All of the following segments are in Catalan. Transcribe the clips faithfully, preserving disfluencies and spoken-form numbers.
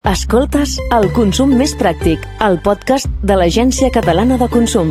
Escoltes El Consum Més Pràctic, el podcast de l'Agència Catalana de Consum.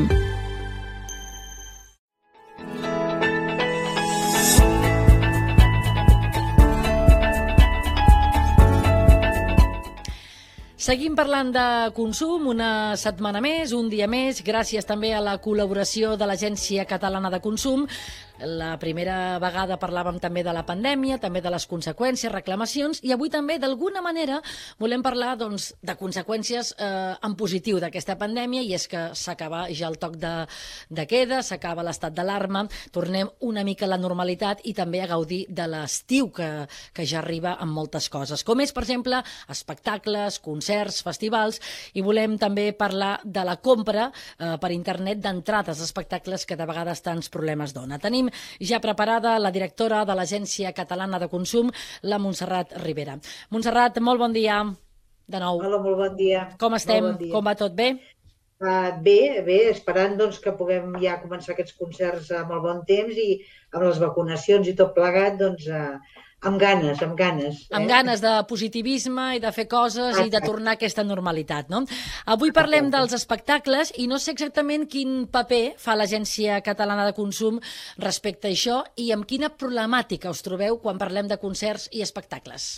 Seguim parlant de consum una setmana més, un dia més, gràcies també a la col·laboració de l'Agència Catalana de Consum. La primera vegada parlàvem també de la pandèmia, també de les conseqüències, reclamacions, i avui també, d'alguna manera, volem parlar doncs, de conseqüències eh, en positiu d'aquesta pandèmia, i és que s'acaba ja el toc de, de queda, s'acaba l'estat d'alarma, tornem una mica a la normalitat i també a gaudir de l'estiu que, que ja arriba amb moltes coses, com és, per exemple, espectacles, concerts, festivals, i volem també parlar de la compra eh, per internet d'entrades d'espectacles que de vegades tants problemes dona. Tenim ja preparada la directora de l'Agència Catalana de Consum, la Montserrat Ribera. Montserrat, molt bon dia de nou. Hola, molt bon dia. Com estem? Bon dia. Com va tot bé? Uh, bé, bé, esperant doncs, que puguem ja començar aquests concerts amb el bon temps i amb les vacunacions i tot plegat, doncs, uh, amb ganes, amb ganes. Eh? Amb ganes de positivisme i de fer coses Exacte. I de tornar a aquesta normalitat, no? Avui parlem Exacte. Dels espectacles i no sé exactament quin paper fa l'Agència Catalana de Consum respecte a això i amb quina problemàtica us trobeu quan parlem de concerts i espectacles.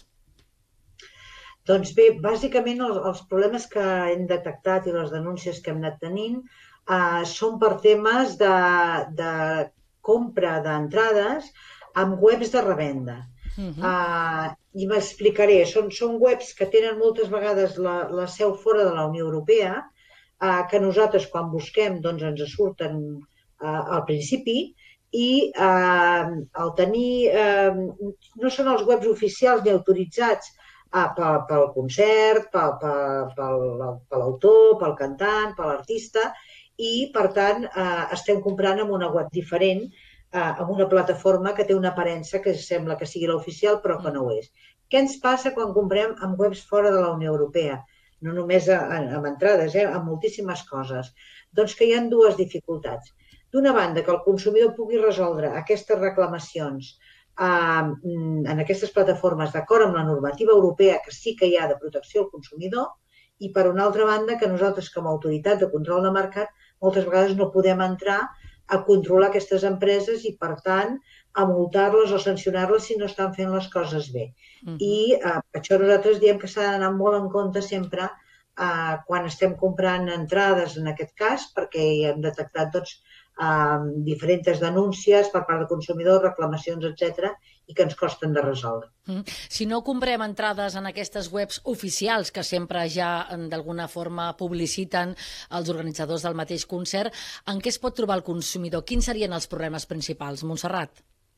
Doncs bé, bàsicament els, els problemes que hem detectat i les denúncies que hem anat tenint eh, són per temes de, de compra d'entrades amb webs de revenda. Uh -huh. uh, I m'explicaré, són, són webs que tenen moltes vegades la, la seu fora de la Unió Europea, uh, que nosaltres quan busquem doncs ens surten uh, al principi i uh, al tenir, uh, no són els webs oficials ni autoritzats uh, pel, pel concert, pel, pel, pel, per l'autor, pel cantant, per l'artista, i per tant uh, estem comprant amb una web diferent, amb una plataforma que té una aparença que sembla que sigui l'oficial però que no ho és. Què ens passa quan comprem amb webs fora de la Unió Europea? No només amb entrades, eh? Amb moltíssimes coses. Doncs que hi ha dues dificultats. D'una banda, que el consumidor pugui resoldre aquestes reclamacions eh, en aquestes plataformes d'acord amb la normativa europea, que sí que hi ha de protecció al consumidor, i per una altra banda, que nosaltres com a autoritat de control de mercat moltes vegades no podem entrar a controlar aquestes empreses i, per tant, a multar-les o sancionar-les si no estan fent les coses bé. Uh -huh. I eh, per això nosaltres diem que s'ha d'anar molt en compte sempre eh, quan estem comprant entrades, en aquest cas, perquè hi hem detectat doncs, eh, diferents denúncies per part de consumidors, reclamacions, etcètera, i que ens costen de resoldre. Mm. Si no comprem entrades en aquestes webs oficials que sempre ja d'alguna forma publiciten els organitzadors del mateix concert, en què es pot trobar el consumidor? Quins serien els problemes principals, Montserrat?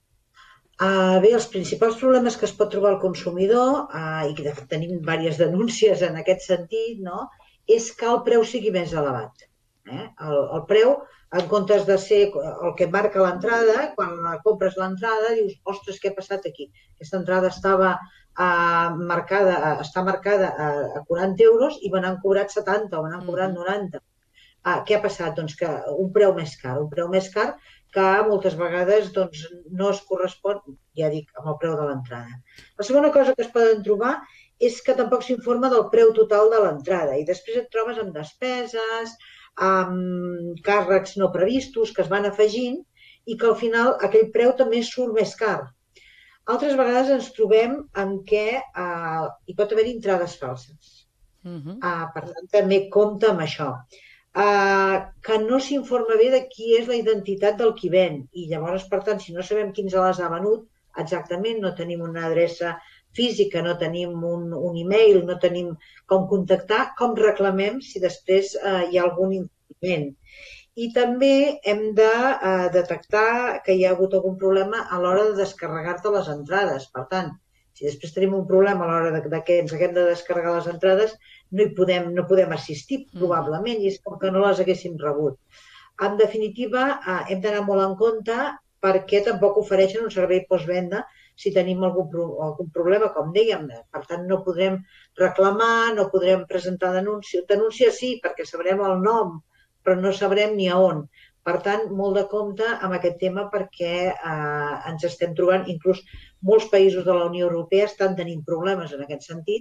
Uh, bé, els principals problemes que es pot trobar el consumidor, uh, i que de fet tenim diverses denúncies en aquest sentit, no?, és que el preu sigui més elevat. Eh? El, el preu, en comptes de ser el que marca l'entrada, quan compres l'entrada dius, ostres, què ha passat aquí? Aquesta entrada estava uh, marcada, està marcada a, a quaranta euros i me n'han cobrat setanta o me n'han cobrat noranta. Uh, què ha passat? Doncs que un preu més car, un preu més car que moltes vegades doncs, no es correspon, ja dic, amb el preu de l'entrada. La segona cosa que es poden trobar és que tampoc s'informa del preu total de l'entrada i després et trobes amb despeses, amb càrrecs no previstos que es van afegint i que al final aquell preu també surt més car. Altres vegades ens trobem en què eh, hi pot haver entrades falses. Uh-huh. uh, per tant, també compta amb això. Uh, que no s'informa bé de qui és la identitat del qui ven i llavors, per tant, si no sabem qui ens les ha venut exactament, no tenim una adreça física, no tenim un, un e-mail, no tenim com contactar, com reclamem si després uh, hi ha algun incompliment. I també hem de uh, detectar que hi ha hagut algun problema a l'hora de descarregar-te les entrades. Per tant, si després tenim un problema a l'hora de, de que ens haguem de descarregar les entrades, no hi podem, no podem assistir, probablement, i és com que no les haguéssim rebut. En definitiva, eh, hem d'anar molt en compte perquè tampoc ofereixen un servei postvenda si tenim algun, algun problema, com dèiem. Per tant, no podrem reclamar, no podrem presentar denúncia. Denúncia sí, perquè sabrem el nom, però no sabrem ni a on. Per tant, molt de compte amb aquest tema perquè eh, ens estem trobant, inclús molts països de la Unió Europea estan tenint problemes en aquest sentit,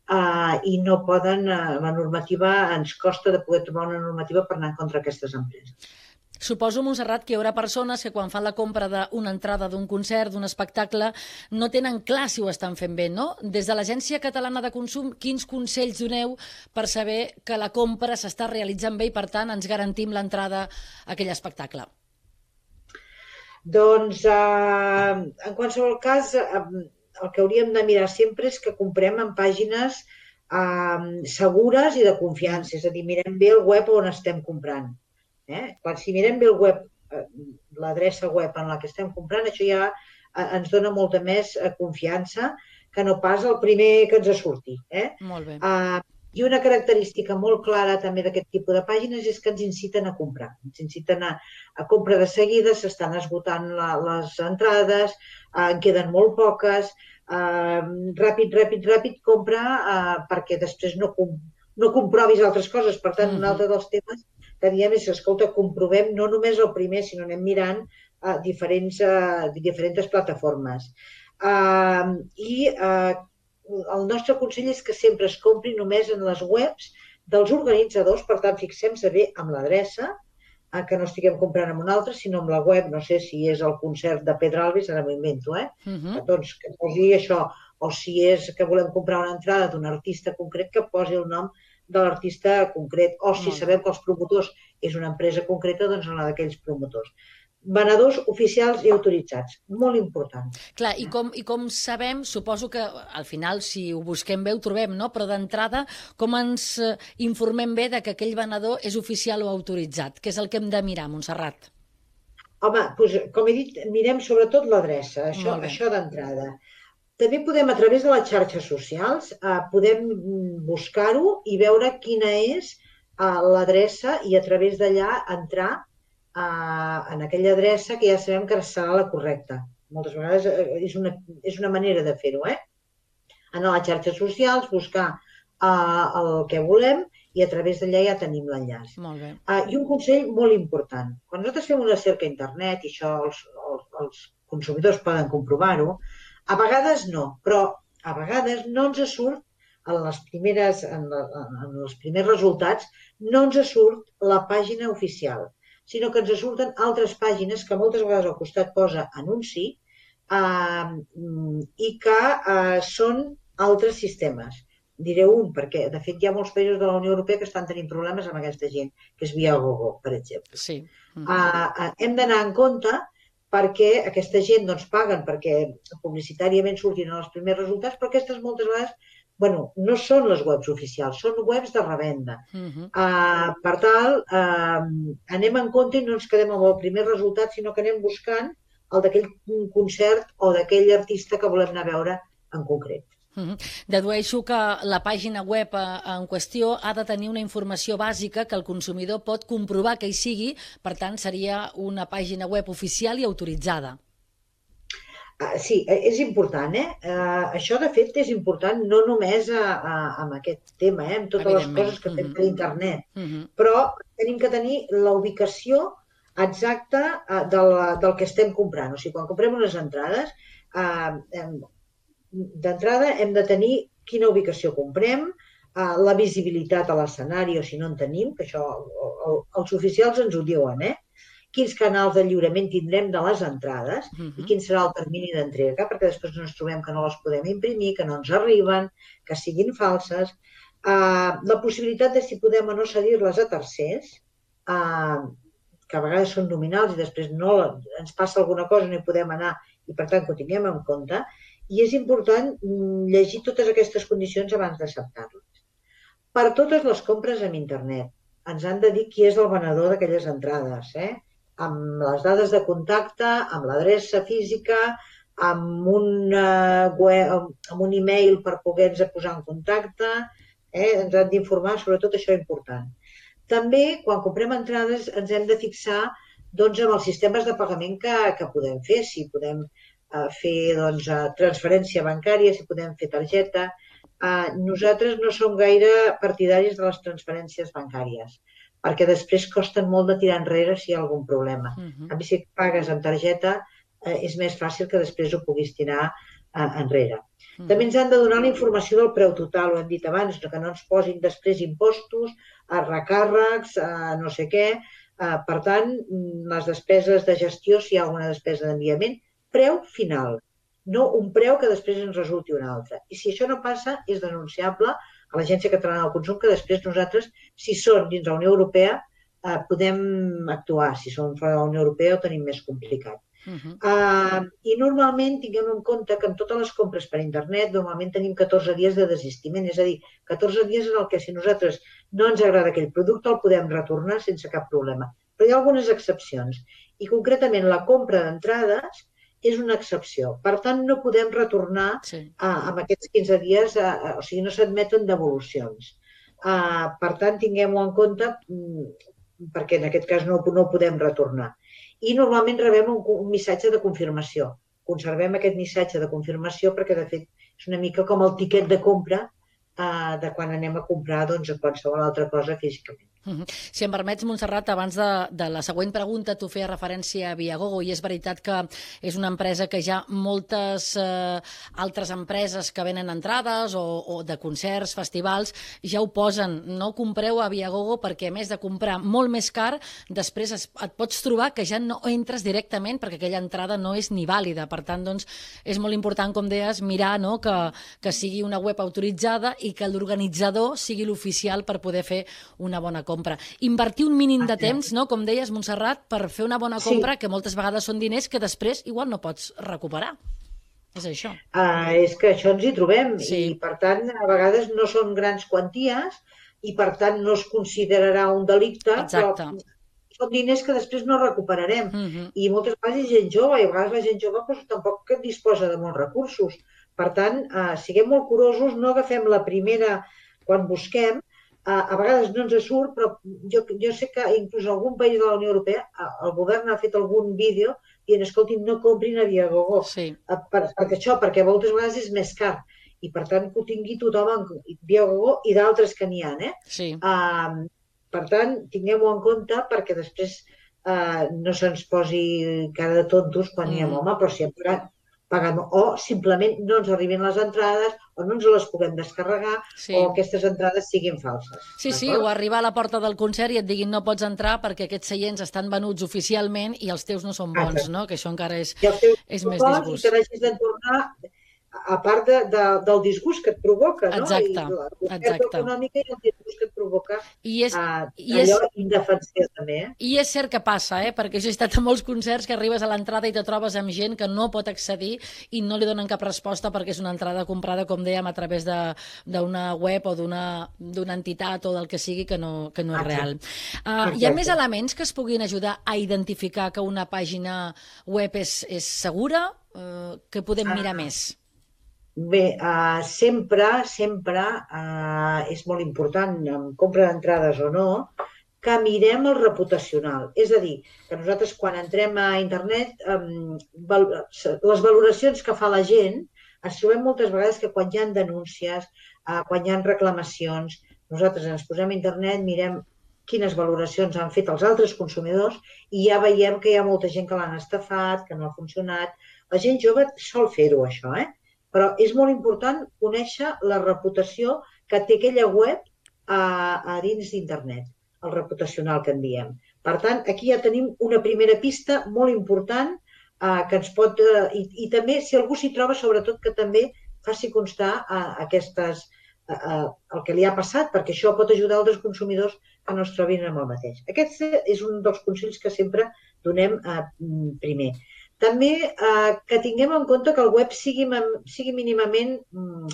uh, i no poden, uh, la normativa, ens costa de poder trobar una normativa per anar contra aquestes empreses. Suposo, Montserrat, que hi haurà persones que quan fan la compra d'una entrada d'un concert, d'un espectacle, no tenen clar si ho estan fent bé, no? Des de l'Agència Catalana de Consum, quins consells doneu per saber que la compra s'està realitzant bé i, per tant, ens garantim l'entrada a aquell espectacle? Doncs, eh, en qualsevol cas, eh, el que hauríem de mirar sempre és que comprem en pàgines eh, segures i de confiança, és a dir, mirem bé el web on estem comprant. Eh? Clar, si mirem bé el web, eh, l'adreça web en la que estem comprant, això ja eh, ens dona molta més eh, confiança que no pas el primer que ens surti. Eh? Molt bé. Uh, I una característica molt clara també d'aquest tipus de pàgines és que ens inciten a comprar. Ens inciten a, a compra de seguida, s'estan esgotant la, les entrades, eh, en queden molt poques, eh, ràpid, ràpid, ràpid, compra eh, perquè després no, com, no comprovis altres coses. Per tant, mm-hmm. un altre dels temes que diem és, escolta, comprovem no només el primer, sinó anem mirant uh, diferents, uh, diferents plataformes. Uh, I uh, el nostre consell és que sempre es compri només en les webs dels organitzadors, per tant, fixem-se bé amb l'adreça, uh, que no estiguem comprant en una altra, sinó amb la web, no sé si és el concert de Pedralbes, ara m'ho invento, eh? Uh-huh. Doncs que posi això, o si és que volem comprar una entrada d'un artista concret, que posi el nom de l'artista concret, o si sabem que els promotors és una empresa concreta, doncs en la d'aquells promotors. Venedors oficials i autoritzats, molt important. Clar, i com, i com sabem, suposo que al final, si ho busquem bé, ho trobem, no? Però d'entrada, com ens informem bé de que aquell venedor és oficial o autoritzat? Què és el que hem de mirar, Montserrat? Home, doncs, com he dit, mirem sobretot l'adreça, això, això d'entrada. També podem, a través de les xarxes socials, eh, podem buscar-ho i veure quina és eh, l'adreça i a través d'allà entrar eh, en aquella adreça que ja sabem que serà la correcta. Moltes vegades eh, és, una, és una manera de fer-ho, eh? Anar a les xarxes socials, buscar eh, el que volem i a través d'allà ja tenim l'enllaç. Molt bé. Eh, I un consell molt important. Quan nosaltres fem una cerca a internet, i això els, els, els consumidors poden comprovar-ho, a vegades no, però a vegades no ens surt, en, les primeres, en, la, en els primers resultats, no ens surt la pàgina oficial, sinó que ens surten altres pàgines que moltes vegades al costat posa anunci eh, i que eh, són altres sistemes. Diré un, perquè de fet hi ha molts països de la Unió Europea que estan tenint problemes amb aquesta gent, que és Viagogo, per exemple. Sí. Mm. Eh, eh, hem d'anar en compte perquè aquesta gent doncs, paguen perquè publicitàriament surtin els primers resultats, però aquestes moltes vegades bueno, no són les webs oficials, són webs de revenda. Uh-huh. uh, per tal, uh, anem en compte i no ens quedem amb el primer resultat, sinó que anem buscant el d'aquell concert o d'aquell artista que volem anar a veure en concret. Uh-huh. Dedueixo que la pàgina web en qüestió ha de tenir una informació bàsica que el consumidor pot comprovar que hi sigui, per tant seria una pàgina web oficial i autoritzada. Uh, sí, és important, eh? Uh, això de fet és important no només a, a, amb aquest tema, eh? Amb totes les coses que fem per internet, uh-huh. però tenim que tenir la ubicació exacta uh, del, del que estem comprant. O sigui, quan comprem unes entrades, uh, hem, d'entrada hem de tenir quina ubicació comprem, eh, la visibilitat a l'escenari o si no en tenim, que això el, els oficials ens ho diuen, eh? Quins canals de lliurament tindrem de les entrades uh-huh. i quin serà el termini d'entrega, perquè després no ens trobem que no les podem imprimir, que no ens arriben, que siguin falses. Eh, la possibilitat de si podem o no cedir-les a tercers, eh, que a vegades són nominals i després no ens passa alguna cosa, no hi podem anar i per tant que ho tinguem en compte. I és important llegir totes aquestes condicions abans d'acceptar-les. Per totes les compres en internet ens han de dir qui és el venedor d'aquelles entrades, eh? Amb les dades de contacte, amb l'adreça física, amb un, web, amb un e-mail per poder-nos posar en contacte, eh? Ens han d'informar sobre tot això important. També, quan comprem entrades, ens hem de fixar doncs, amb els sistemes de pagament que, que podem fer, si podem fer doncs, transferència bancària, si podem fer targeta. Nosaltres no som gaire partidaris de les transferències bancàries, perquè després costen molt de tirar enrere si hi ha algun problema. Uh-huh. A mi, si pagues amb targeta, és més fàcil que després ho puguis tirar enrere. També ens han de donar la informació del preu total, ho hem dit abans, que no ens posin després impostos, recàrrecs, no sé què. Per tant, les despeses de gestió, si hi ha alguna despesa d'enviament, preu final, no un preu que després ens resulti un altre. I si això no passa, és denunciable a l'Agència Catalana del Consum, que després nosaltres, si són dins la Unió Europea, podem actuar. Si són fora de la Unió Europea ho tenim més complicat. Uh -huh. uh, I normalment tinguem en compte que en totes les compres per internet normalment tenim catorze dies de desistiment, és a dir, catorze dies en el que si nosaltres no ens agrada aquell producte el podem retornar sense cap problema. Però hi ha algunes excepcions i concretament la compra d'entrades és una excepció. Per tant, no podem retornar sí. uh, en aquests quinze dies, uh, o sigui, no s'admeten devolucions. Uh, per tant, tinguem-ho en compte um, perquè en aquest cas no, no ho podem retornar. I normalment rebem un, un missatge de confirmació. Conservem aquest missatge de confirmació perquè, de fet, és una mica com el tiquet de compra eh, de quan anem a comprar doncs, a qualsevol altra cosa físicament. Uh-huh. Si em permets, Montserrat, abans de, de la següent pregunta tu feia referència a Viagogo i és veritat que és una empresa que ja moltes eh, altres empreses que venen entrades o, o de concerts, festivals, ja ho posen. No compreu a Viagogo perquè a més de comprar molt més car, després es, et pots trobar que ja no entres directament perquè aquella entrada no és ni vàlida. Per tant, doncs, és molt important, com deies, mirar no, que, que sigui una web autoritzada i que l'organitzador sigui l'oficial per poder fer una bona compra. compra. Invertir un mínim de temps, no? Com deies, Montserrat, per fer una bona compra, sí. que moltes vegades són diners que després igual no pots recuperar. És això. Uh, és que això ens hi trobem sí. i, per tant, a vegades no són grans quanties i, per tant, no es considerarà un delicte, Exacte. però són diners que després no recuperarem. Uh -huh. I moltes vegades hi ha gent jove i a vegades la gent jove doncs, tampoc disposa de molts recursos. Per tant, uh, siguem molt curosos, no agafem la primera quan busquem. A vegades no ens surt, però jo, jo sé que inclús en algun país de la Unió Europea el govern ha fet algun vídeo dient, escoltin, no comprin a Viagogo. Sí. Per, perquè això, perquè moltes vegades és més car. I per tant que ho tingui tothom en Viagogo i d'altres que n'hi ha. Eh? Sí. Uh, per tant, tinguem-ho en compte perquè després uh, no se'ns posi cara de tontos quan mm. hi ha home, però sempre pagant, o simplement no ens arriben les entrades o no ens les puguem descarregar sí. o aquestes entrades siguin falses. Sí, sí, o arribar a la porta del concert i et diguin no pots entrar perquè aquests seients estan venuts oficialment i els teus no són bons, Exacte. no? Que això encara és, és més disgust. I que n'hagis de tornar a part de, de, del disgust que et provoca, no? Exacte, I la exacte. econòmica i el disgust que et provoca I és, uh, i allò és, indefensió també. Eh? I és cert que passa, eh? Perquè jo he estat a molts concerts que arribes a l'entrada i te trobes amb gent que no pot accedir i no li donen cap resposta perquè és una entrada comprada, com dèiem, a través d'una web o d'una entitat o del que sigui que no, que no és real. Uh, hi ha més elements que es puguin ajudar a identificar que una pàgina web és, és segura? Uh, que podem mirar ah. més? Bé, uh, sempre, sempre uh, és molt important, en compra d'entrades o no, que mirem el reputacional. És a dir, que nosaltres quan entrem a internet, um, val les valoracions que fa la gent, ens trobem moltes vegades que quan hi ha denúncies, uh, quan hi ha reclamacions, nosaltres ens posem a internet, mirem quines valoracions han fet els altres consumidors i ja veiem que hi ha molta gent que l'han estafat, que no ha funcionat. La gent jove sol fer-ho, això, eh? Però és molt important conèixer la reputació que té aquella web a, a dins d'internet, el reputacional que en diem. Per tant, aquí ja tenim una primera pista molt important eh, que ens pot... Eh, i, I també, si algú s'hi troba, sobretot que també faci constar eh, aquestes, eh, el que li ha passat, perquè això pot ajudar altres consumidors que no es trobin amb el mateix. Aquest és un dels consells que sempre donem eh, primer. També eh, que tinguem en compte que el web sigui, sigui mínimament mm,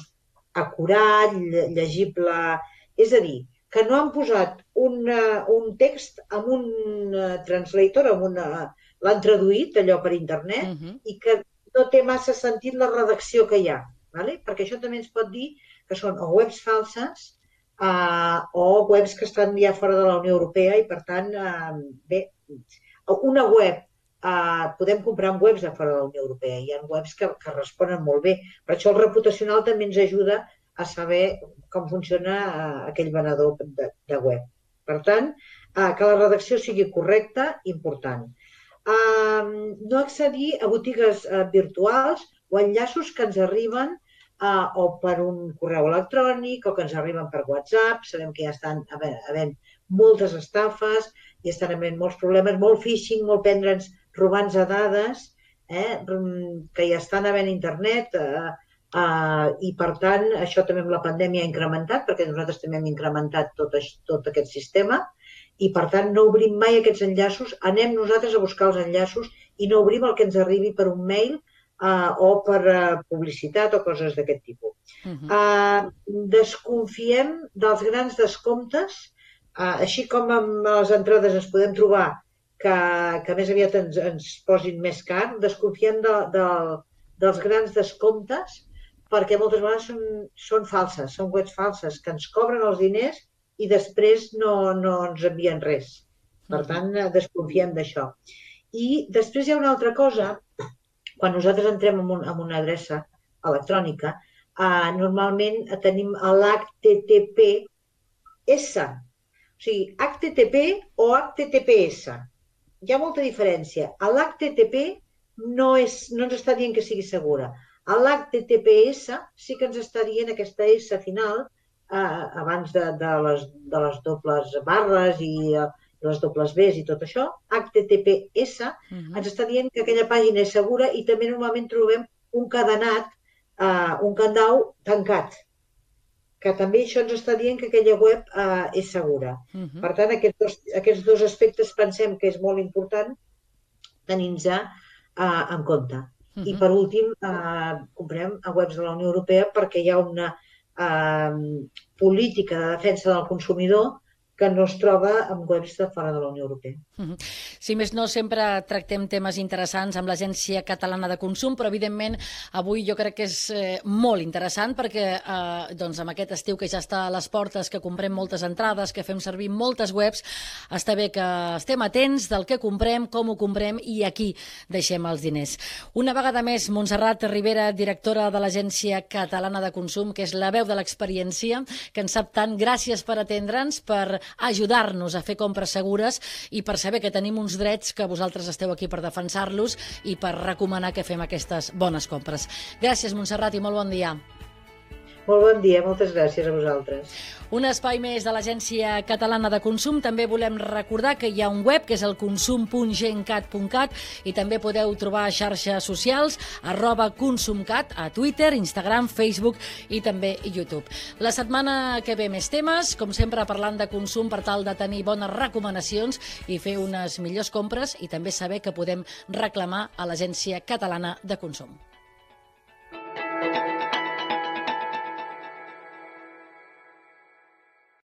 acurat, llegible, és a dir, que no han posat una, un text amb un uh, translator, amb una, l'han traduït allò per internet uh -huh. i que no té massa sentit la redacció que hi ha, ¿vale? Perquè això també ens pot dir que són o webs falses uh, o webs que estan ja fora de la Unió Europea i per tant, uh, bé, una web Uh, podem comprar en webs de fora de la Unió Europea. Hi ha webs que, que responen molt bé. Per això el reputacional també ens ajuda a saber com funciona uh, aquell venedor de, de web. Per tant, uh, que la redacció sigui correcta, important. Uh, no accedir a botigues uh, virtuals o enllaços que ens arriben uh, o per un correu electrònic o que ens arriben per WhatsApp. Sabem que ja estan havent moltes estafes, i estan havent molts problemes, molt phishing, molt prendre'ns, robant-nos dades, eh, que ja estan havent internet, eh, Uh, i per tant això també amb la pandèmia ha incrementat, perquè nosaltres també hem incrementat tot, tot aquest sistema, i per tant no obrim mai aquests enllaços, anem nosaltres a buscar els enllaços i no obrim el que ens arribi per un mail uh, o per uh, publicitat o coses d'aquest tipus. Uh-huh. uh, desconfiem dels grans descomptes, uh, així com amb les entrades ens podem trobar que, que més aviat ens, ens posin més car, desconfiem de, de, dels grans descomptes, perquè moltes vegades són, són falses, són webs falses, que ens cobren els diners i després no, no ens envien res. Per tant, desconfiem d'això. I després hi ha una altra cosa, quan nosaltres entrem en, un, en una adreça electrònica, eh, normalment tenim l'H T T P S, o sigui, H T T P o H T T P S. Hi ha molta diferència. L'H T T P no, és, no ens està dient que sigui segura. L'H T T P S sí que ens està dient aquesta S final, eh, abans de, de, les, de les dobles barres i eh, les dobles Bs i tot això, H T T P S uh-huh. ens està dient que aquella pàgina és segura, i també normalment trobem un cadenat, eh, un candau tancat, que també això ens està dient que aquella web eh, és segura. Uh-huh. Per tant, aquests dos, aquests dos aspectes pensem que és molt important tenir-nos eh, en compte. Uh-huh. I per últim, eh, comprem a webs de la Unió Europea perquè hi ha una eh, política de defensa del consumidor que no es troba en webs de fora de la Unió Europea. Si més no, sempre tractem temes interessants amb l'Agència Catalana de Consum, però evidentment avui jo crec que és eh, molt interessant perquè eh, doncs, amb aquest estiu que ja està a les portes, que comprem moltes entrades, que fem servir moltes webs, està bé que estem atents del que comprem, com ho comprem i a qui deixem els diners. Una vegada més, Montserrat Ribera, directora de l'Agència Catalana de Consum, que és la veu de l'experiència, que en sap tant. Gràcies per atendre'ns, per ajudar-nos a fer compres segures i per saber que tenim uns drets que vosaltres esteu aquí per defensar-los i per recomanar que fem aquestes bones compres. Gràcies, Montserrat, i molt bon dia. Molt bon dia, moltes gràcies a vosaltres. Un espai més de l'Agència Catalana de Consum. També volem recordar que hi ha un web, que és el consum punt gencat punt cat, i també podeu trobar xarxes socials, arroba consumcat, a Twitter, Instagram, Facebook i també YouTube. La setmana que ve més temes, com sempre parlant de consum per tal de tenir bones recomanacions i fer unes millors compres, i també saber que podem reclamar a l'Agència Catalana de Consum.